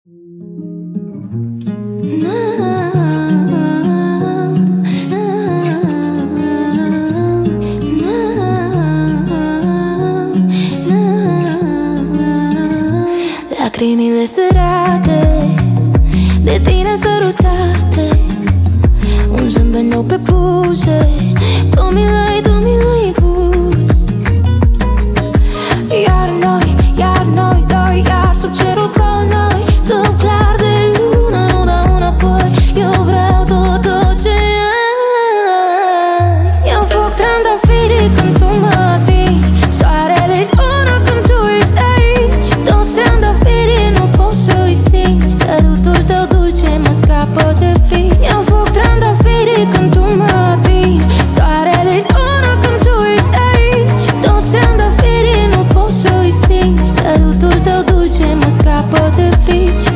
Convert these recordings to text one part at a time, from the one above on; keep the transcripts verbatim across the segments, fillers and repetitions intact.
Lacrimile sărate, de tine sărutate, un zâmbet nou pe buze, tu mi l-ai, tu mi l-ai pus. Iar noi, iar noi doi, iar sub cerul cu noi, sub clar de lună, nu dau înapoi. Eu vreau tot, tot ce ai. Eu foc trandafirii când tu mă atingi, soarele ora când tu ești aici. Toți trandafirii nu poți să-i stingi, sărutul tău dulce mă scapă de frig. Eu foc trandafirii când tu mă atingi, soarele ora când tu ești aici. Toți trandafirii nu poți să-i stingi, sărutul tău dulce mă scapă de frici.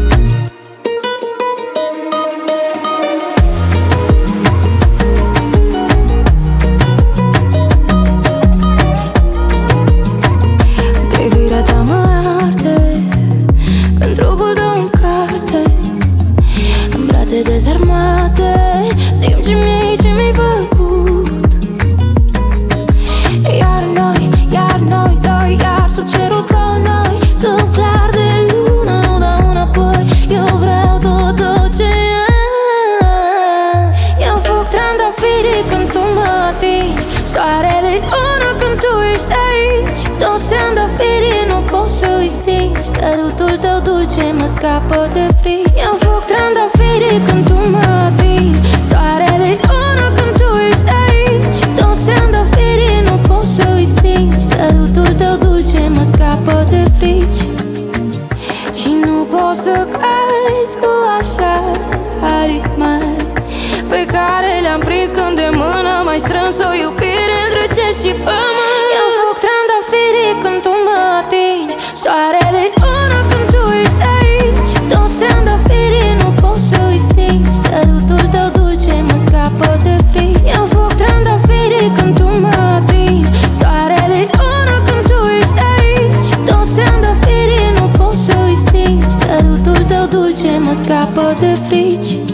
Privirea ta mă arde când trupul tău încarte în brațe dezarmate. Simt ce mi-ai, ce mi-ai făcut. Iar noi, iar noi doi, iar sub cerul cu noi, sub clar de lună, nu dau înapoi. Eu vreau tot, tot ce ai. Eu foc trandafirii când tu mă atingi, soarele ora când tu ești aici. Toți trandafirii nu poți să-i stingi, sărutul tău dulce mă scapă de frig. Eu foc trandafirii când tu mă atingi, soarele ora când tu ești aici. Toți trandafirii nu poți să-i stingi, sărutul tău dulce mă scapă de frici. Și nu poți să crezi cu așa aripi mari pe care le-am prins când de mână mai strâns o iubire între cer și pământ. Eu foc trandafirii când tu mă atingi, soarele ora când tu ești aici. Toți trandafirii nu poți să-i stingi, sărutul tău dulce mă scapă de frig. Eu foc trandafirii când tu mă atingi, soarele ora când tu ești aici. Toți trandafirii nu poți să-i stingi, sărutul tău dulce mă scapă de frici.